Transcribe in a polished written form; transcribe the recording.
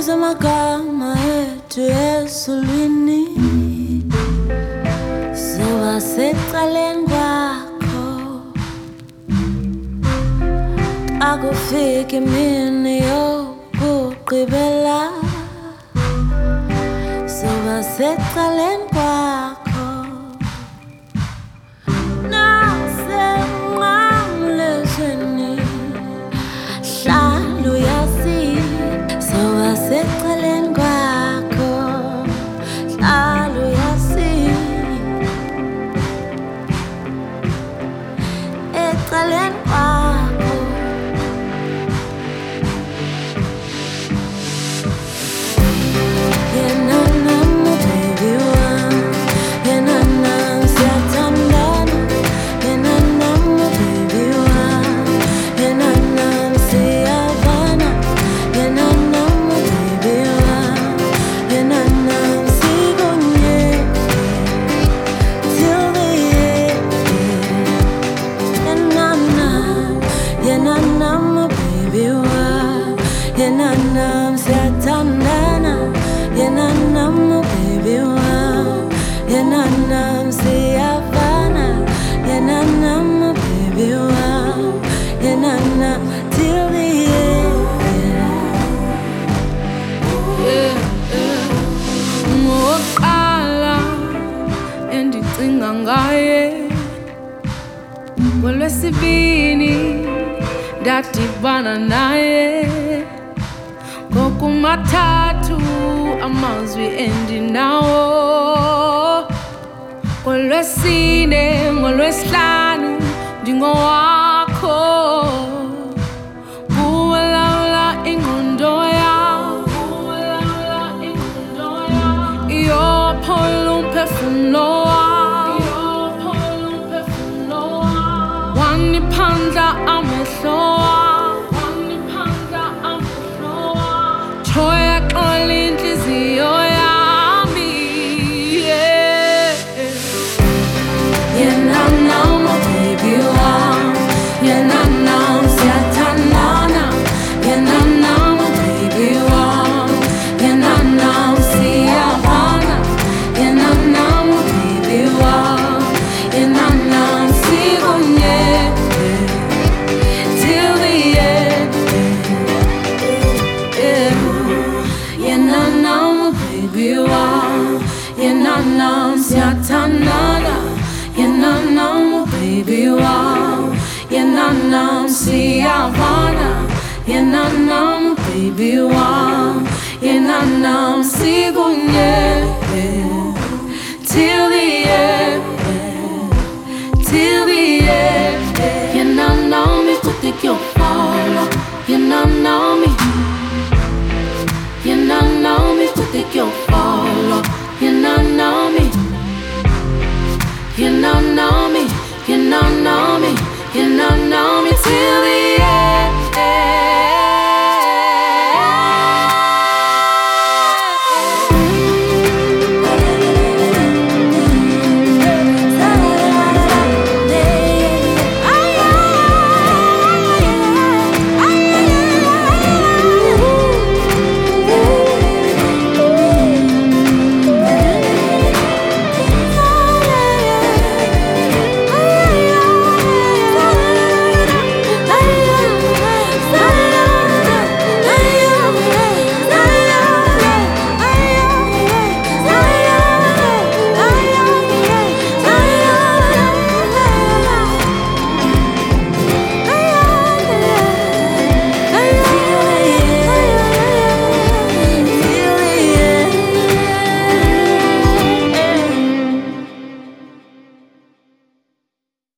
amagama ethu esulwini sewasecaleni kwakho akufika imini yokugqibela sewasecaleni kwakho nasemnqamlezweni hlala uyazi sewasecaleni kwakho hlala uyazi ecaleni kwakho yena nami baby wami yena nami siyathandana yena nami baby wami yena nami siyavana yena nami baby wami yena nami sikunye till the end yena nami baby wami yena nami siyathandana yena nami baby wami yena nami siyavana yena nami baby wami yena nami till the end. Ngoqala endicinga ngaye ngolwesibini ndadibana naye ngokumathathu amazwi endinawo ngolwesine ngolwesihlanu ndingowakho kuwalawula ingqondo yam iyophola umphefumlo wam waniphandla amehlo wam choya xola inhliziyo yami Yena nami baby wami yena nami siyathandana yena nami baby wami yena nami siyavana yena nami baby wami yena nami sikunye till the end yena nami baby wami yena nami siyathandana yena nami baby wami yena nami siyavana yena nami baby wami yena nami sikunye till the end till the end yena nami kuthi kuyofala yena nami kuthi kuyofala yena nami you know me,